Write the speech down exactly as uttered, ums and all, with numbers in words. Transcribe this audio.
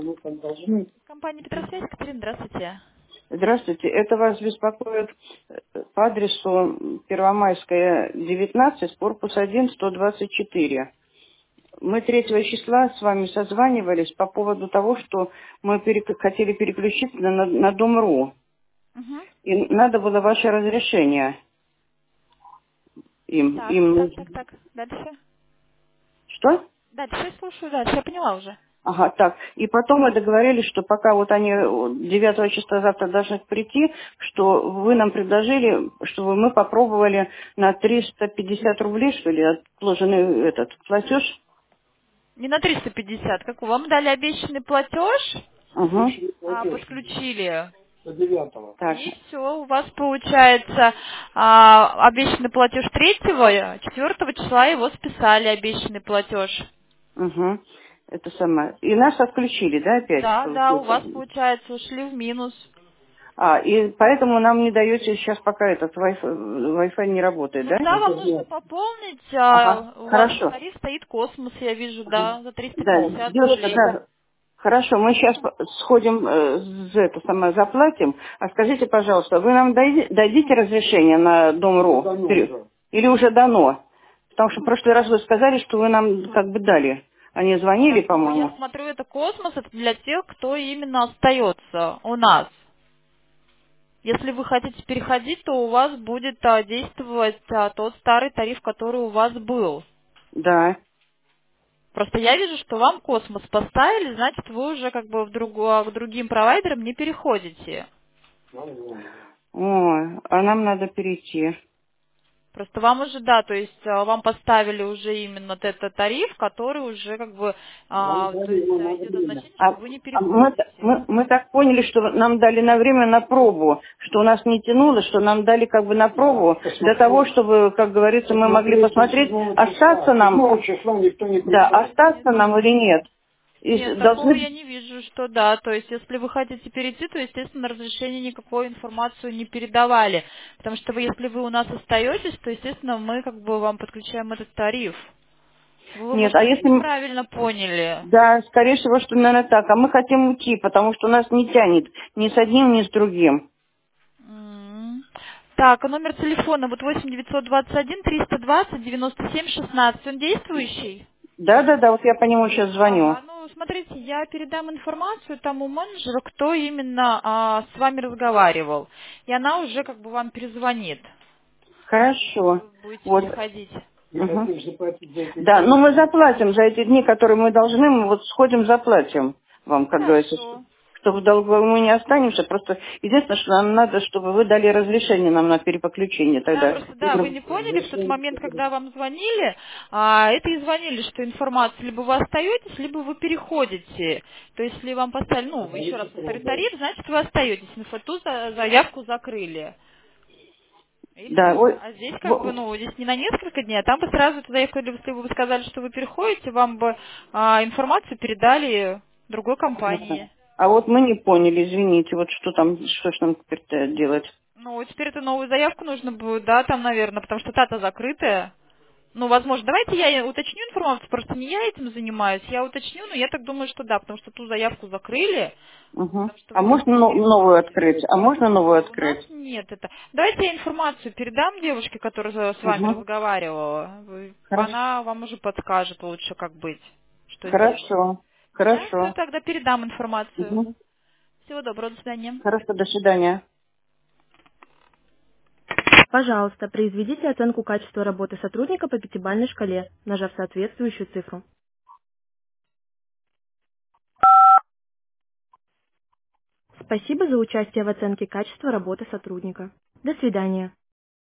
Компания Петросвязь, Катерина, здравствуйте. Здравствуйте, это вас беспокоит э, по адресу Первомайская, девятнадцать, корпус один, сто двадцать четыре. Мы третьего числа с вами созванивались по поводу того, что мы перек- хотели переключиться на, на Дом.ру. Угу. И надо было ваше разрешение им. Так, им так, нужно. так, так. Дальше. Что? Дальше я слушаю, дальше. Я поняла уже. Ага, так. И потом мы договорились, что пока вот они девятого числа завтра должны прийти, что вы нам предложили, чтобы мы попробовали на триста пятьдесят рублей, что ли, отложенный этот платеж. Не на триста пятьдесят. Как вам дали обещанный платеж, Угу. а, подключили. Так. И все, у вас получается а, обещанный платеж третьего, четвертого числа его списали, обещанный платеж. Угу. Это самое. И нас отключили, да, опять? Да, да, у вас, Получается? получается, ушли в минус. А, и поэтому нам не даете сейчас пока этот Wi-Fi, Wi-Fi не работает, Ну да? да, вам нужно пополнить, Ага, а, у вас хорошо. тариф стоит космос, я вижу, Ага. да, за триста Да, пятьдесят девушка, рублей. да, хорошо, мы сейчас сходим, э, за это самое заплатим. А скажите, пожалуйста, вы нам дайди- дадите разрешение на Дом.ру? Дано Или уже. или уже дано? Потому что в прошлый раз вы сказали, что вы нам как бы дали. Они звонили, Нет, ну я по-моему. смотрю, это космос, это для тех, кто именно остается у нас. Если вы хотите переходить, то у вас будет а, действовать а, тот старый тариф, который у вас был. Да. Просто я вижу, что вам космос поставили, значит, вы уже как бы в друго- к другим провайдерам не переходите. Ой, а нам надо перейти. Просто вам уже, да, то есть а, вам поставили уже именно вот этот тариф, который уже как бы, а, то есть а, идет означение, А, что вы не а мы, переходите. мы, мы так поняли, что нам дали на время на пробу, что у нас не тянуло, что нам дали как бы на пробу для того, чтобы, как говорится, мы могли посмотреть, остаться нам, седьмого числа никто не да, приезжает. Нет, остаться нам или нет. И нет, с- такого я должны, не вижу, что да. То есть, если вы хотите перейти, то, естественно, разрешение никакой информацию не передавали. Потому что вы, если вы у нас остаетесь, то, естественно, мы как бы вам подключаем этот тариф. Вы, нет, может, а что-то если, м- неправильно поняли. да, скорее всего, что, наверное, так, а мы хотим уйти, потому что у нас не тянет ни с одним, ни с другим. М. Так, а номер телефона вот восемь девятьсот двадцать один триста двадцать девяносто семь шестнадцать. Он действующий? Да, да, да, вот я по нему сейчас звоню. Ага, ну смотрите, я передам информацию тому менеджеру, кто именно а, с вами разговаривал. И она уже как бы вам перезвонит, если Хорошо. вы будете Вот. переходить. Вы Мгм. хотите заплатить за эти Да, ну дни? мы заплатим за эти дни, которые мы должны, мы вот сходим, заплатим вам, как говорится, Хорошо. что в долгу мы не останемся. Просто единственное, что нам надо, чтобы вы дали разрешение нам на переподключение Да, тогда. просто да, вы не поняли в тот момент, когда вам звонили, а, это и звонили, что информация либо вы остаетесь, либо вы переходите. То есть, если вам поставили, ну, еще раз повторю, тариф, значит, вы остаетесь. Инфо- ту за- заявку закрыли. И Да, все. ой, А здесь как бы, во- ну, здесь не на несколько дней, а там бы сразу туда, если бы если бы вы сказали, что вы переходите, вам бы а, информацию передали другой компании. а вот мы не поняли, извините, вот что там, что ж нам теперь делать? Ну, теперь эту новую заявку нужно будет, да, там, наверное, потому что та-то закрытая. Ну, возможно, давайте я уточню информацию, просто не я этим занимаюсь, я уточню, но я так думаю, что да, потому что ту заявку закрыли, Угу. потому что А вы не, можно не но- новую переходите. открыть? А можно новую У нас открыть? нет это. Давайте я информацию передам девушке, которая за- с вами Угу. разговаривала. Вы- Хорошо. Она вам уже подскажет лучше, как быть, что делать. Хорошо. Да, все, Хорошо. тогда передам информацию. Угу. Всего доброго, до свидания. Хорошо, до свидания. Пожалуйста, произведите оценку качества работы сотрудника по пятибалльной шкале, нажав соответствующую цифру. Спасибо за участие в оценке качества работы сотрудника. До свидания.